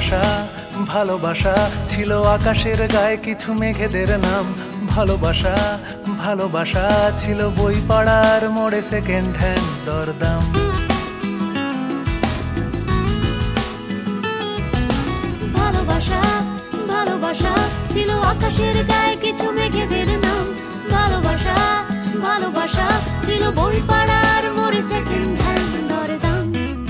ভালোবাসা ভালোবাসা ছিল আকাশের গায়ে কিছু মেঘেদের নাম। ভালোবাসা ভালোবাসা ছিল বই পাড়ার মোড়ে সেকেন্ড হ্যান্ড দরদাম। ভালোবাসা ভালোবাসা ছিল আকাশের গায়ে কিছু মেঘেদের নাম। ভালোবাসা ভালোবাসা ছিল বই পাড়ার মোড়ে সেকেন্ড হ্যান্ড দরদাম।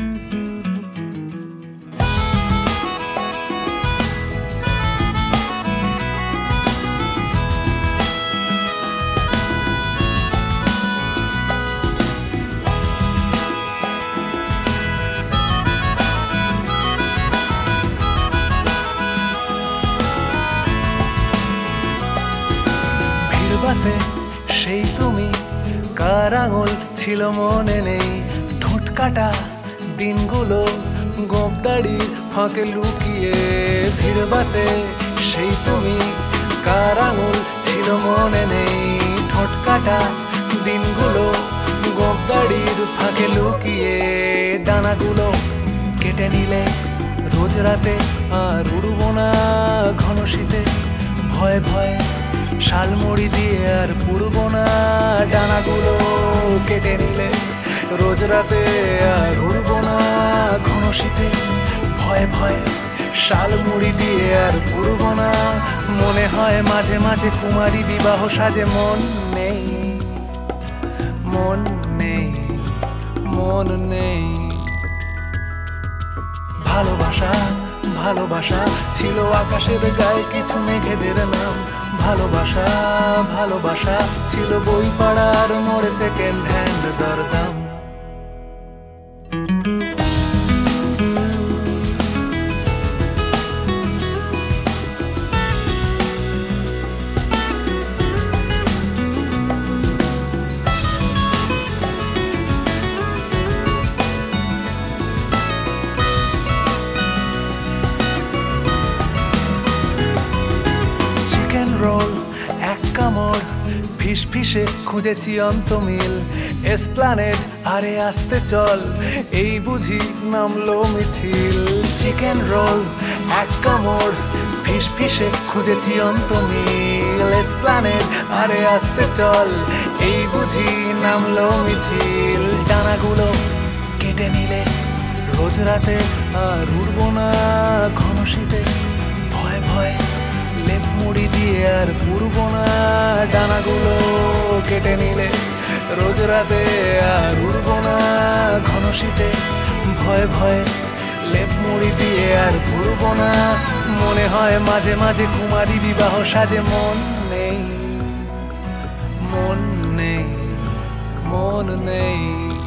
বাসে সেই তুমি, কার আঙুল ছিল মনে নেই। ঠোঁট কাটা দিনগুলো গোপদাড়ির ফাঁকে লুকিয়ে। ভিড় বাসে সেই তুমি, কার আঙুল ছিল মনে নেই। ঠোঁট কাটা দিনগুলো গোপদাড়ির ফাঁকে লুকিয়ে। ডানাগুলো কেটে নিলে রোজ রাতে, আর উড়বো না ঘন শীতে। ভয়ে ভয়ে শালমুড়ি দিয়ে আর পুড়বো না। ডানাগুলো কেটে নিলে রোজ রাতে, আর উড়বো না ঘন শীতে। ভয়ে ভয়ে শালমুড়ি দিয়ে আর পুড়বো না। মনে হয় মাঝে মাঝে কুমারী বিবাহ সাজে। মন নেই মন নেই মন নেই। ভালোবাসা ভালোবাসা ছিল আকাশের গায়ে কিছু মেঘেদের নাম। ভালোবাসা ভালোবাসা ছিল বই পাড়ার মোড়ে সেকেন্ড হ্যান্ড দরদাম। রোল এক কামড় ফিস ফিসে খুঁজেছি অন্তমিল। এসপ্ল্যানেড আরে আসতে চল, এই বুঝি নামলো মিছিল। চিকেন রোল এক কামড় ফিস ফিসে খুঁজেছি অন্তমিল। এসপ্ল্যানেড আরে আসতে চল, এই বুঝি নামলো মিছিল। ডানাগুলো কেটে নিলে রোজ রাতে, আর উড়বো না ঘন শীতে। ভয়ে ভয়ে লেপ মুড়ি দিয়ে আর পুড়বো না। ডানাগুলো কেটে নিলে রোজ রাতে, আর উড়বো না ঘন শীতে। ভয়ে ভয়ে লেপ মুড়ি দিয়ে আর পুড়বো না। মনে হয় মাঝে মাঝে কুমারী বিবাহ সাজে। মন নেই মন নেই মন নেই।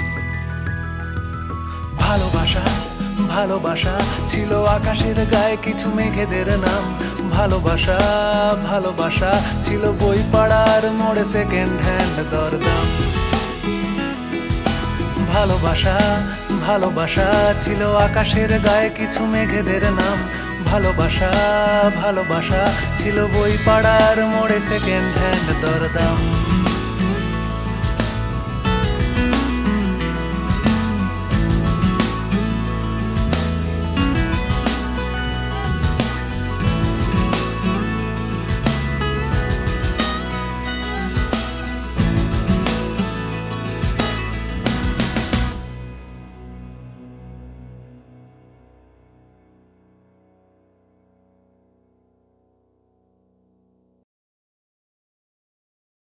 ভালোবাসা ভালোবাসা ছিল আকাশের গায়ে কিছু মেঘেদের নাম। ভালোবাসা ভালোবাসা ছিল বই পাড়ার মোড়ে সেকেন্ড হ্যান্ড দরদাম। ভালোবাসা ভালোবাসা ছিল আকাশের গায়ে কিছু মেঘেদের নাম। ভালোবাসা ভালোবাসা ছিল বই পাড়ার মোড়ে সেকেন্ড হ্যান্ড দরদাম।